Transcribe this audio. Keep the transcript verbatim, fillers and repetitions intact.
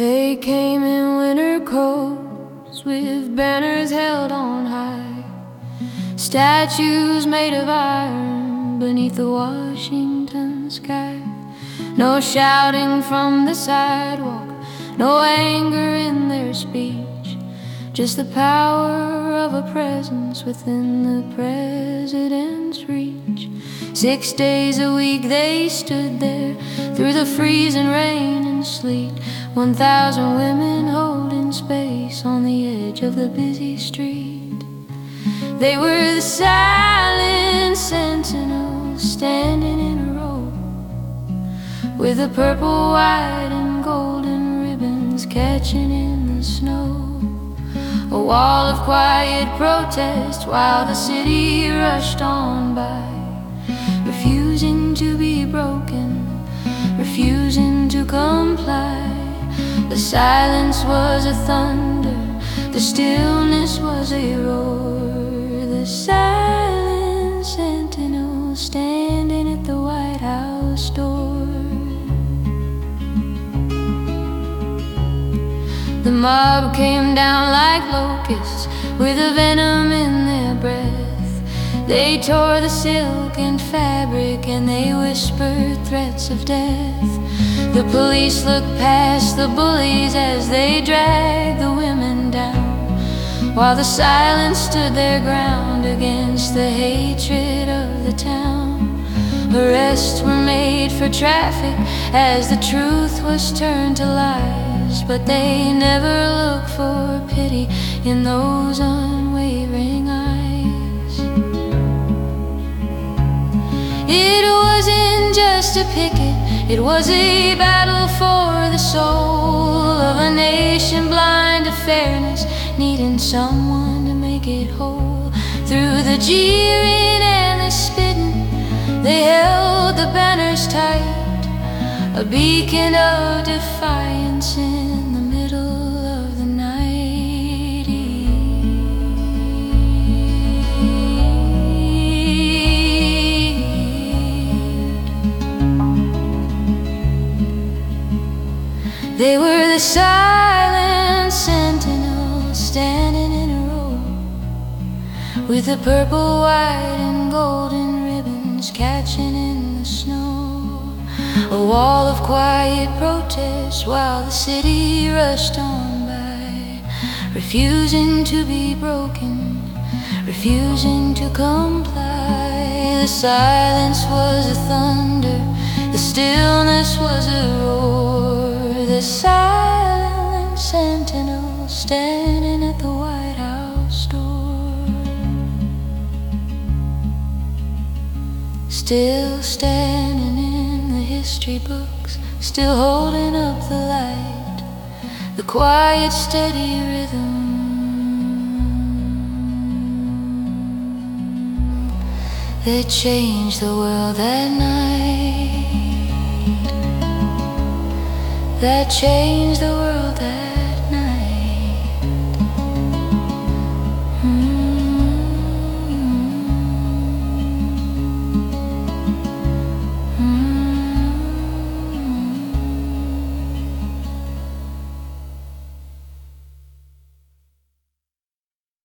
They came in winter coats with banners held on high, statues made of iron beneath the Washington sky. No shouting from the sidewalk, no anger in their speech, just the power of a presence within the president's reach. Six days a week they stood there through the freezing rain and sleet, one thousand women holding space on the edge of the busy street. They were the silent sentinels standing in a row, with the purple, white, and golden ribbons catching in the snow. A wall of quiet protest while the city rushed on by, refusing to be broken, refusing to comply. The silence was a thunder, the stillness was a roar. The silent sentinel standing at the White House door. The mob came down like locusts with a venom in their breath. They tore the silk and fabric and they whispered threats of death. The police looked past the bullies as they dragged the women down, while the silence stood their ground against the hatred of the town. Arrests were made for traffic as the truth was turned to lies, but they never looked for pity in those unwavering eyes. It wasn't just a picket, it was a battle for the soul of a nation blind to fairness, needing someone to make it whole. Through the jeering and the spitting, they held the banners tight, a beacon of defiance in the middle of the night. They were the silent sentinels standing in a row, with the purple, white, and golden ribbons catching in the snow. A wall of quiet protest while the city rushed on by, refusing to be broken, refusing to comply. The silence was a thunder, the stillness was a roar. The silent sentinel standing at the White House door, still standing in the history books, still holding up the light, the quiet, steady rhythm that changed the world that night, that changed the world.